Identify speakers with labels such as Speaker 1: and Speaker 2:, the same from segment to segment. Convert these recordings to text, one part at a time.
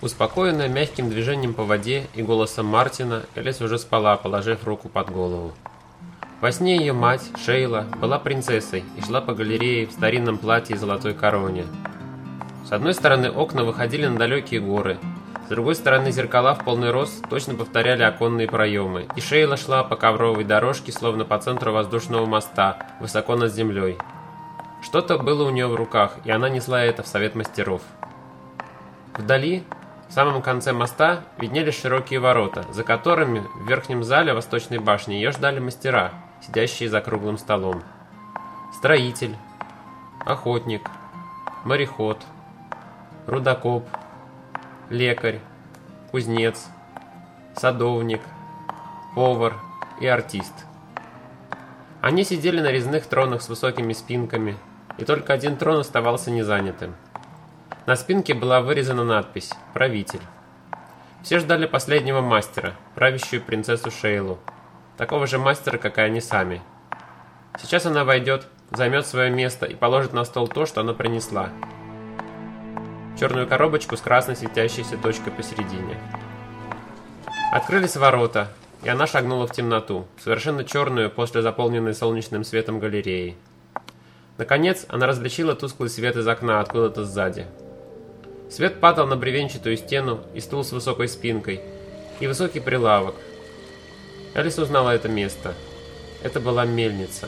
Speaker 1: Успокоенная мягким движением по воде и голосом Мартина, Элис уже спала, положив руку под голову. Во сне ее мать, Шейла, была принцессой и шла по галерее в старинном платье и золотой короне. С одной стороны окна выходили на далекие горы, с другой стороны зеркала в полный рост точно повторяли оконные проемы, и Шейла шла по ковровой дорожке, словно по центру воздушного моста, высоко над землей. Что-то было у нее в руках, и она несла это в совет мастеров. Вдали, в самом конце моста, виднелись широкие ворота, за которыми в верхнем зале восточной башни ее ждали мастера, сидящие за круглым столом. Строитель, охотник, мореход, рудокоп, лекарь, кузнец, садовник, повар и артист. Они сидели на резных тронах с высокими спинками, и только один трон оставался незанятым. На спинке была вырезана надпись «Правитель». Все ждали последнего мастера, правящую принцессу Шейлу, такого же мастера, как и они сами. Сейчас она войдет, займет свое место и положит на стол то, что она принесла. Черную коробочку с красной светящейся точкой посередине. Открылись ворота, и она шагнула в темноту, совершенно черную после заполненной солнечным светом галереи. Наконец, она различила тусклый свет из окна откуда-то сзади. Свет падал на бревенчатую стену и стул с высокой спинкой, и высокий прилавок. Элис узнала это место. Это была мельница.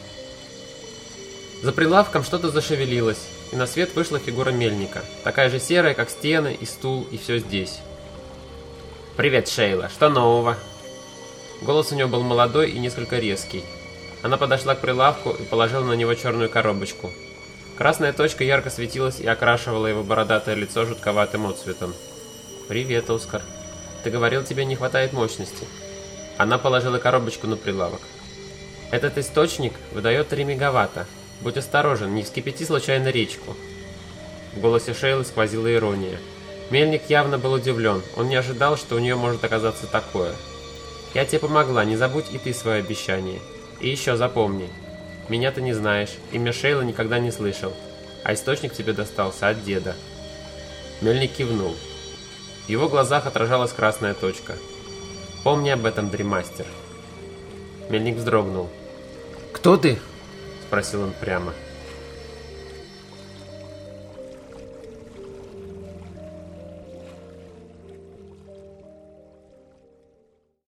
Speaker 1: За прилавком что-то зашевелилось, и на свет вышла фигура мельника, такая же серая, как стены, и стул, и все здесь. «Привет, Шейла, что нового?» Голос у нее был молодой и несколько резкий. Она подошла к прилавку и положила на него черную коробочку. Красная точка ярко светилась и окрашивала его бородатое лицо жутковатым отцветом. «Привет, Оскар. Ты говорил, тебе не хватает мощности». Она положила коробочку на прилавок. «Этот источник выдает 3 мегаватта. Будь осторожен, не вскипяти случайно речку». В голосе Шейлы сквозила ирония. Мельник явно был удивлен. Он не ожидал, что у нее может оказаться такое. «Я тебе помогла, не забудь и ты свое обещание. И еще запомни. Меня ты не знаешь, имя Шейла никогда не слышал, а источник тебе достался от деда». Мельник кивнул. В его глазах отражалась красная точка. «Помни об этом, Дримастер». Мельник вздрогнул. «Кто ты?» – спросил он прямо.